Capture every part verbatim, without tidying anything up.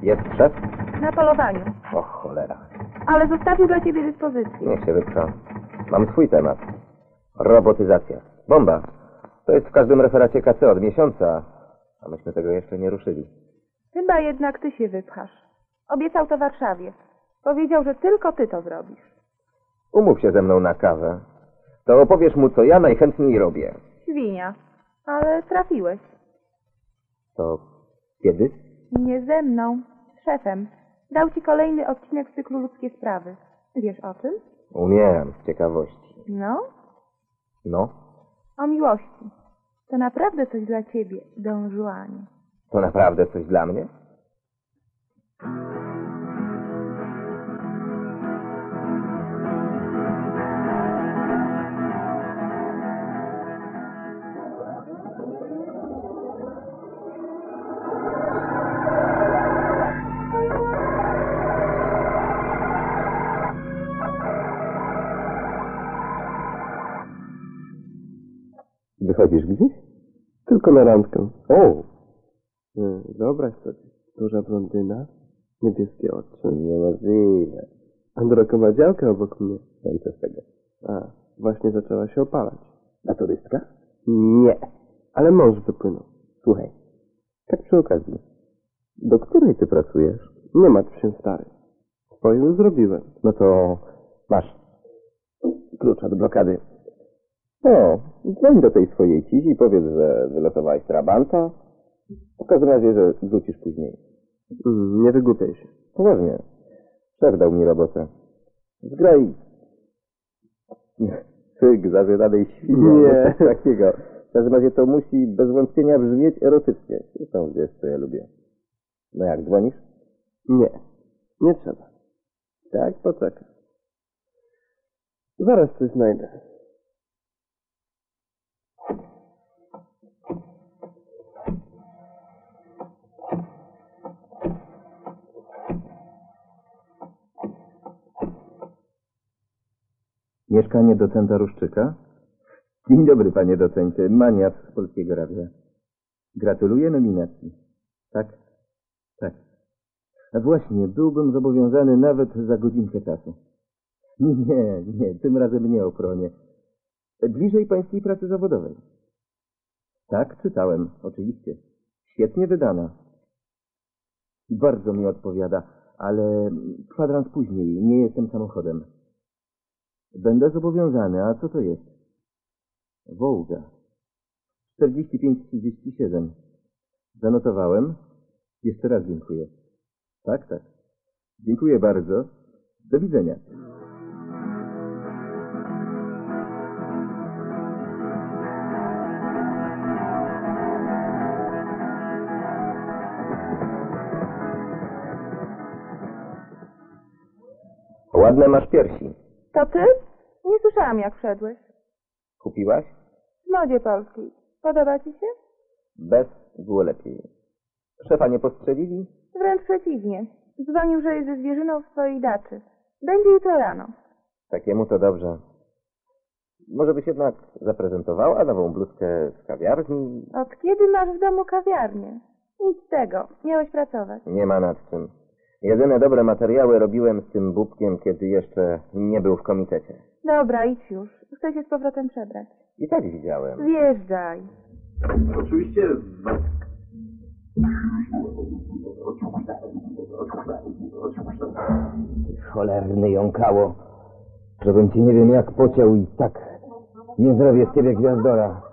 Jest szef? Na polowaniu. O cholera. Ale zostawił dla ciebie dyspozycję. Niech się wypcha. Mam swój temat. Robotyzacja. Bomba. To jest w każdym referacie K C od miesiąca, a myśmy tego jeszcze nie ruszyli. Chyba jednak ty się wypchasz. Obiecał to Warszawie. Powiedział, że tylko ty to zrobisz. Umów się ze mną na kawę. To opowiesz mu, co ja najchętniej robię. Świnia. Ale trafiłeś. To kiedy? Nie ze mną. Z szefem. Dał ci kolejny odcinek z cyklu Ludzkie Sprawy. Wiesz o czym? Umiem, z ciekawości. No? No? O miłości. To naprawdę coś dla ciebie, Don Juanie. To naprawdę coś dla mnie? Wychodzisz gdzieś? Tylko na randkę. O! Hmm, wyobraź sobie. Duża blondyna, niebieskie oczy. Niemożliwe. Androkowa działka obok mnie. No i co z tego? A, właśnie zaczęła się opalać. A turystka? Nie, ale mąż wypłynął. Słuchaj, tak przy okazji. Do której ty pracujesz? Nie martw się, stary. Swoje już zrobiłem. No to masz klucz od blokady. O, dzwoń do tej swojej cizi i powiedz, że wylosowałeś trabanta. W każdym razie, że wrócisz później. Mm, nie wygłupiaj się. Poważnie. Szef dał mi robotę. Zgraj cyk zażyranej świni. Nie. Coś takiego. W każdym razie to musi bez wątpienia brzmieć erotycznie. Zresztą wiesz, co ja lubię. No jak, dzwonisz? Nie, nie trzeba. Tak, poczekaj. Zaraz coś znajdę. Mieszkanie docenta Ruszczyka? Dzień dobry, panie docencie. Manias z Polskiego Radia. Gratuluję nominacji. Tak? Tak. A właśnie, byłbym zobowiązany nawet za godzinkę czasu. Nie, nie, tym razem nie o pronie. Bliżej pańskiej pracy zawodowej. Tak, czytałem, oczywiście. Świetnie wydana. Bardzo mi odpowiada, ale kwadrans później, nie jestem samochodem. Będę zobowiązany, a co to jest? Wołga. czterdzieści pięć trzydzieści siedem. Zanotowałem. Jeszcze raz dziękuję. Tak, tak. Dziękuję bardzo. Do widzenia. Ładne masz piersi. To ty? Nie słyszałam, jak wszedłeś. Kupiłaś? W modzie polskiej. Podoba ci się? Bez było lepiej. Szefa nie postrzelili? Wręcz przeciwnie. Dzwonił, że jest ze zwierzyną w swojej daczy. Będzie jutro rano. Takiemu to dobrze. Może byś jednak zaprezentowała nową bluzkę z kawiarni? Od kiedy masz w domu kawiarnię? Nic z tego. Miałeś pracować. Nie ma nad czym. Jedyne dobre materiały robiłem z tym bubkiem, kiedy jeszcze nie był w komitecie. Dobra, idź już. Chcę się z powrotem przebrać. I tak widziałem. Wjeżdżaj. Oczywiście... Cholerny jąkało. Żebym ci nie wiem jak pociął i tak nie zrobię z ciebie gwiazdora.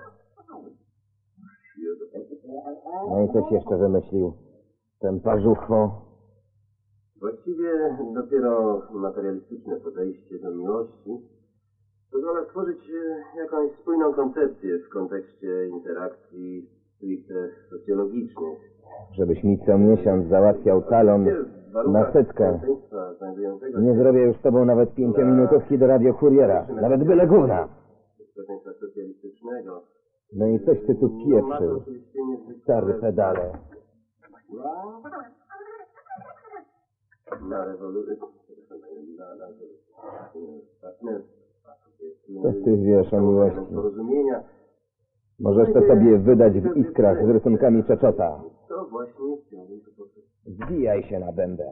No i coś jeszcze wymyślił. Ten parzuchwo. Właściwie dopiero materialistyczne podejście do miłości pozwala stworzyć jakąś spójną koncepcję w kontekście interakcji stricte socjologicznych. Żebyś mi co miesiąc załatwiał talon na setkę. Nie zrobię już z tobą nawet pięciominutówki do radiokuriera. Nawet byle gówna. Społeczeństwa socjalistycznego. No i coś ty tu pieprzył. Stary pedale. Na rewolucję... Co ty wiesz o miłości? Porozumienia. Możesz to sobie wydać w iskrach z rysunkami Czeczota. To właśnie ciągle mi tu poszedł. Zbijaj się na bęben.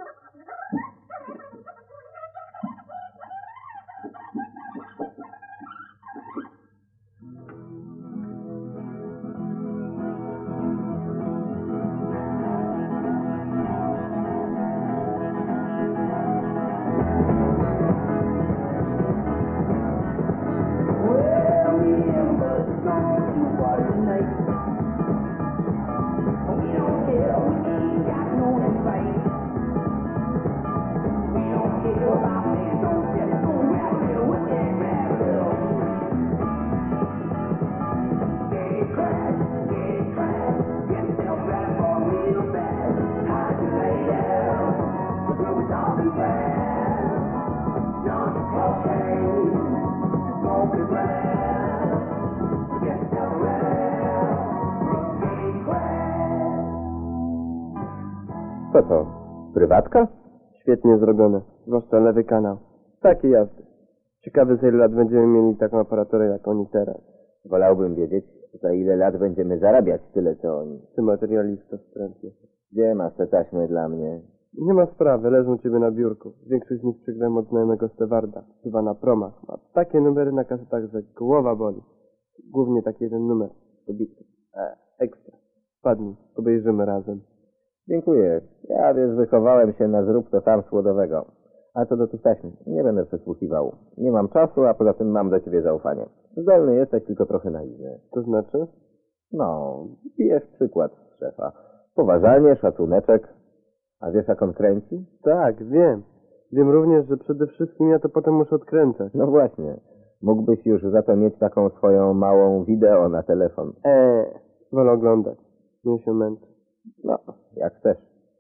Co to? Prywatka? Świetnie zrobione. Zwłaszcza lewy kanał. Takie jazdy. Ciekawe, za ile lat będziemy mieli taką aparaturę jak oni teraz. Wolałbym wiedzieć, za ile lat będziemy zarabiać tyle, co oni. Ty materialista wstrętny. Gdzie masz te taśmy dla mnie? Nie ma sprawy, leżą u ciebie na biurku. Większość z nich przygrałem od znajomego Stewarda. Chyba na promach. Ma takie numery na kasetach, że głowa boli. Głównie taki jeden numer. Dobitny. E, ekstra. Wpadnij, obejrzymy razem. Dziękuję. Ja, wiesz, wychowałem się na zrób to sam słodowego. A co do tych taśm, nie będę przesłuchiwał. Nie mam czasu, a poza tym mam do ciebie zaufanie. Zdolny jesteś, tylko trochę naiwny. To znaczy? No, pijesz przykład z szefa. Poważanie, szacuneczek. A wiesz, jak on kręci? Tak, wiem. Wiem również, że przede wszystkim ja to potem muszę odkręcać. No właśnie. Mógłbyś już za to mieć taką swoją małą wideo na telefon. Eee, wolę oglądać. Nie się męczę. No, jak chcesz.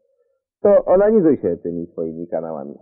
To onanizuj się tymi swoimi kanałami.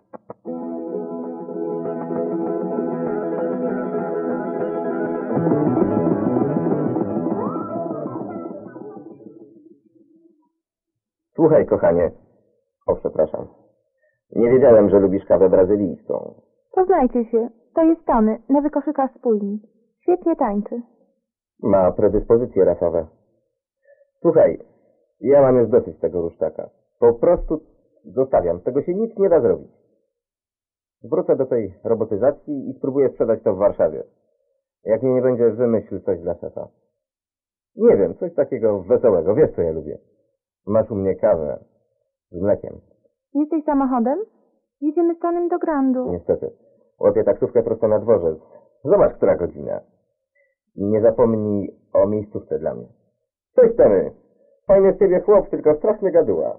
Słuchaj, kochanie. O, przepraszam. Nie wiedziałem, że lubisz kawę brazylijską. Poznajcie się. To jest Tony, nowy koszykarz spójni. Świetnie tańczy. Ma predyspozycje rasowe. Słuchaj, ja mam już dosyć tego rusztaka. Po prostu zostawiam. Z tego się nic nie da zrobić. Wrócę do tej robotyzacji i spróbuję sprzedać to w Warszawie. Jak mnie nie będzie, wymyśl coś dla szefa. Nie wiem, coś takiego wesołego. Wiesz, co ja lubię. Masz u mnie kawę z mlekiem. Jesteś samochodem? Jedziemy z Tonym do Grandu. Niestety. Łapię taksówkę prosto na dworzec. Zobacz, która godzina. I nie zapomnij o miejscówce dla mnie. Cześć, Tony. Fajny z ciebie chłop, tylko straszny gaduła.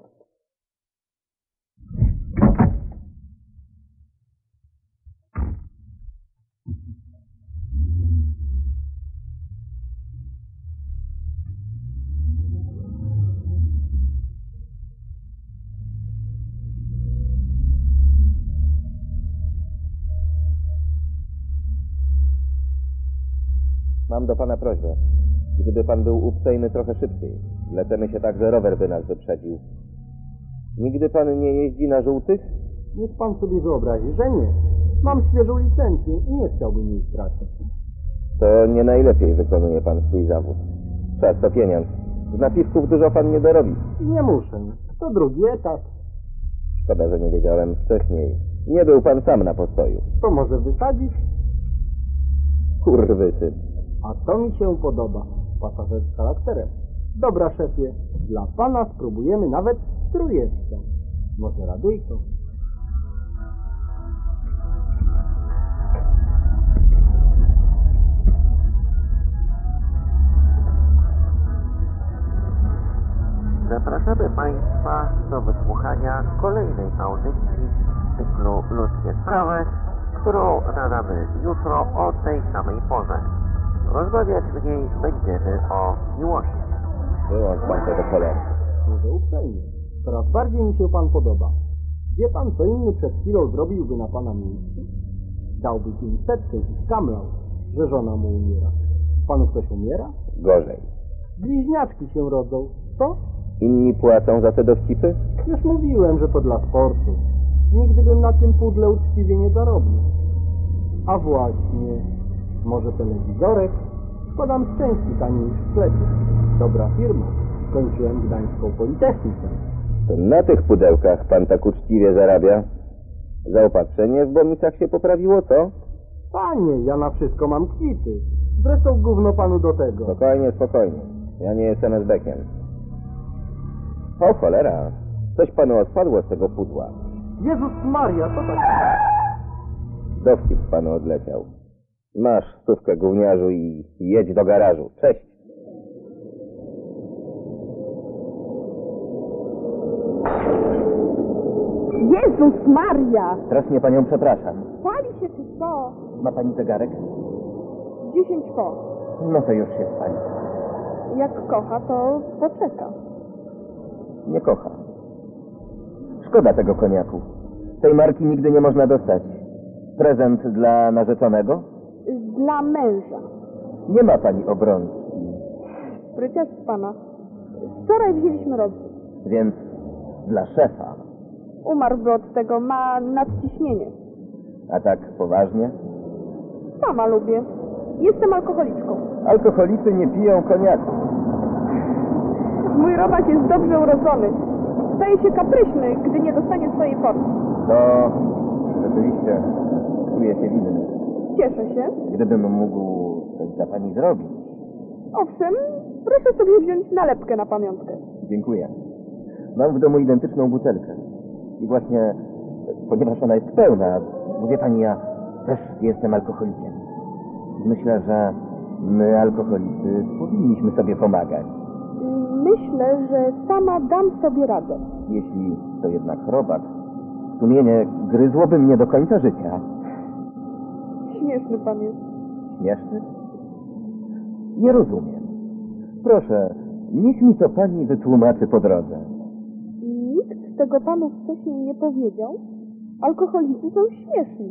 Mam do pana prośbę. Gdyby pan był uprzejmy trochę szybciej. Lecemy się tak, że rower by nas wyprzedził. Nigdy pan nie jeździ na żółtych? Niech pan sobie wyobrazi, że nie. Mam świeżą licencję i nie chciałbym jej stracić. To nie najlepiej wykonuje pan swój zawód. Czas to pieniądz. Z napisków dużo pan nie dorobi. Nie muszę. To drugi etap. Szkoda, że nie wiedziałem wcześniej. Nie był pan sam na postoju. To może wysadzić? Kurwysyn. A to mi się podoba. Pasażer z charakterem. Dobra, szefie. Dla pana spróbujemy nawet trójeczkę. Może radyjko? Zapraszamy Państwa do wysłuchania kolejnej audycji z cyklu Ludzkie Sprawy, którą nadamy jutro o tej samej porze. Rozmawiać w niej będziemy o miłości. Wyłącz pan tego cholery. Może uprzejmie. Coraz bardziej mi się pan podoba. Wie pan, co inny przed chwilą zrobiłby na pana miejscu? Dałby pięćsetkę i skamlał, że żona mu umiera. Panu ktoś umiera? Gorzej. Bliźniaczki się rodzą. Co? Inni płacą za te dowcipy? Już mówiłem, że to dla sportu. Nigdy bym na tym pudle uczciwie nie zarobił. A właśnie, może telewizorek? Podam z części taniej niż w sklepie. Dobra firma. Skończyłem Gdańską Politechnikę. To na tych pudełkach pan tak uczciwie zarabia. Zaopatrzenie w Bomicach się poprawiło, co? Panie, ja na wszystko mam kwity. Zresztą gówno panu do tego. Spokojnie, spokojnie. Ja nie jestem esbekiem. O cholera, coś panu odpadło z tego pudła. Jezus Maria, co tak? Dowcip panu odleciał. Masz stówkę, gówniarzu, i jedź do garażu. Cześć. Jezus Maria! Strasznie panią przepraszam. Pali się czy co? Ma pani zegarek? Dziesięć po. No to już się spali. Jak kocha, to poczeka. Nie kocha. Szkoda tego koniaku. Tej marki nigdy nie można dostać. Prezent dla narzeczonego? Dla męża. Nie ma pani obrączki. Spryciarz z pana. Wczoraj wzięliśmy rozwód. Więc dla szefa. Umarłby od tego, ma nadciśnienie. A tak poważnie? Sama lubię. Jestem alkoholiczką. Alkoholicy nie piją koniaku. Mój robak jest dobrze urodzony. Staje się kapryśny, gdy nie dostanie swojej porcji. To rzeczywiście czuję się winny. Cieszę się. Gdybym mógł coś dla pani zrobić. Owszem, proszę sobie wziąć nalepkę na pamiątkę. Dziękuję. Mam w domu identyczną butelkę. I właśnie, ponieważ ona jest pełna, mówię pani, ja też jestem alkoholikiem. Myślę, że my, alkoholicy, powinniśmy sobie pomagać. Myślę, że sama dam sobie radę. Jeśli to jednak robak, sumienie gryzłoby mnie do końca życia. Śmieszny pan jest. Śmieszny? Nie rozumiem. Proszę, niech mi to pani wytłumaczy po drodze. Nikt tego panu wcześniej nie powiedział. Alkoholicy są śmieszni.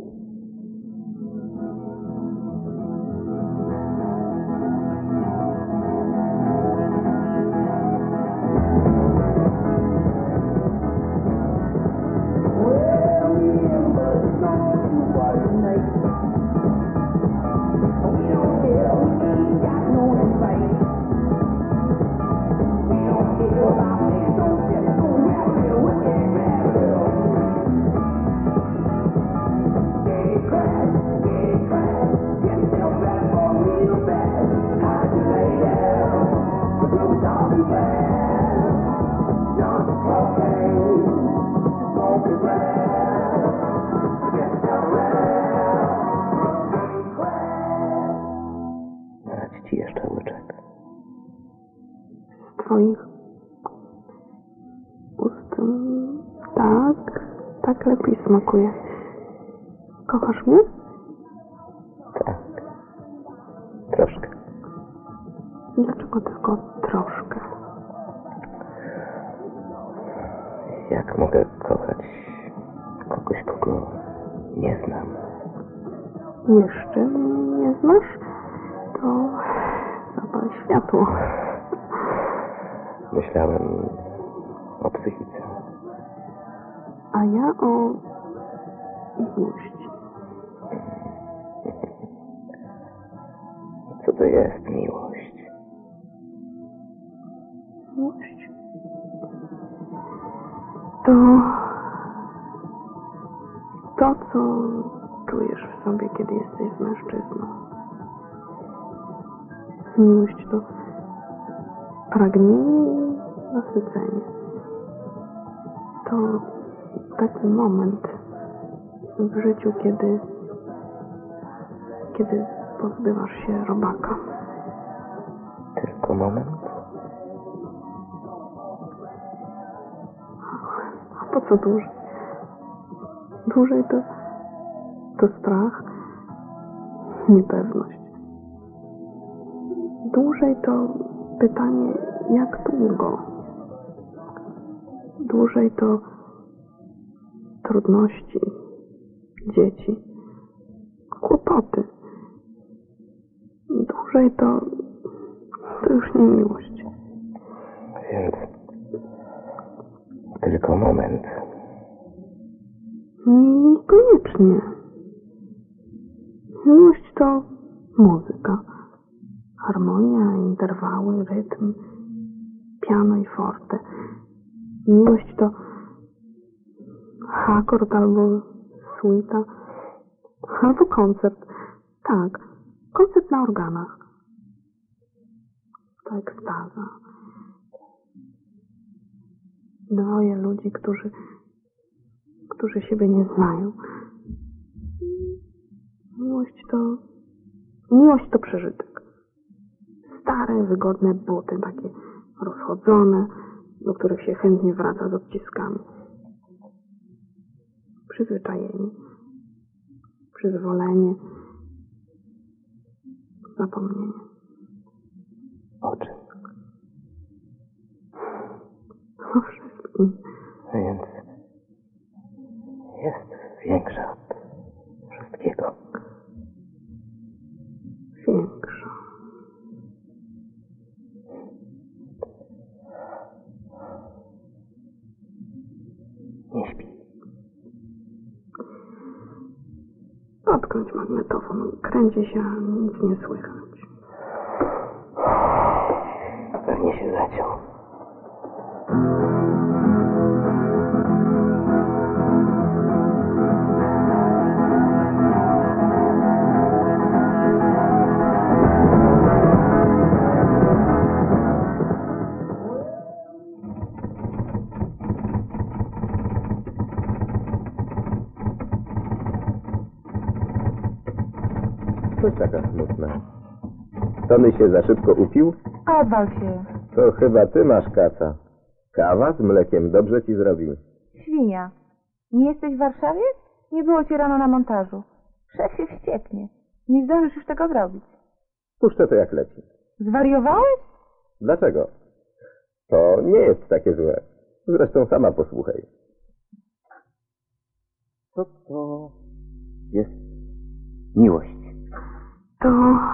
Dać ci jeszcze łyczek. Z twoich ust tak, tak lepiej smakuje. Kochasz mnie? Tak. Troszkę. Dlaczego tylko troszkę? Jak mogę kochać kogoś, kogo nie znam? Jeszcze mnie nie znasz? To zapal światło. Myślałem o psychice. A ja o miłości. Co to jest miłość? Miłość? To to, co czujesz w sobie, kiedy jesteś z mężczyzną. Miłość to pragnienie i nasycenie. To taki moment w życiu, kiedy kiedy pozbywasz się robaka. Tylko moment? A po co dłużej? Dłużej to, to strach, niepewność. Dłużej to pytanie, jak długo? Dłużej to trudności, dzieci, kłopoty. Dłużej to, to już nie miłość. Więc tylko moment. Niekoniecznie. Miłość to muzyka. Harmonia, interwały, rytm, piano i forte. Miłość to akord albo suita, albo koncert. Tak, koncert na organach. To ekstaza. Dwoje ludzi, którzy, którzy siebie nie znają. Miłość to, miłość to przeżytek. Stare, wygodne buty, takie rozchodzone, do których się chętnie wraca z odciskami. Przyzwyczajenie, przyzwolenie, zapomnienie. O czym? O wszystkim. Więc jest większa od wszystkiego. Większa. Nie śpi. Odkręć magnetofon. Kręci się, a nic nie słychać. Pewnie się zaciął. Coś taka smutna. Tony się za szybko upił? Odwal się. To chyba ty masz kaca. Kawa z mlekiem dobrze ci zrobi. Świnia. Nie jesteś w Warszawie? Nie było cię rano na montażu. Szef się wścieknie. Nie zdążysz już tego zrobić. Puszczę to jak leci. Zwariowałeś? Dlaczego? To nie jest takie złe. Zresztą sama posłuchaj. Co to jest miłość? To,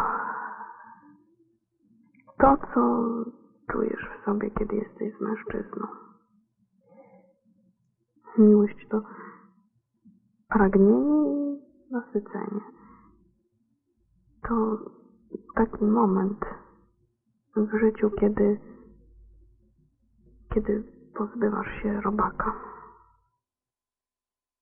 to, co czujesz w sobie, kiedy jesteś z mężczyzną. Miłość to pragnienie i nasycenie. To taki moment w życiu, kiedy, kiedy pozbywasz się robaka.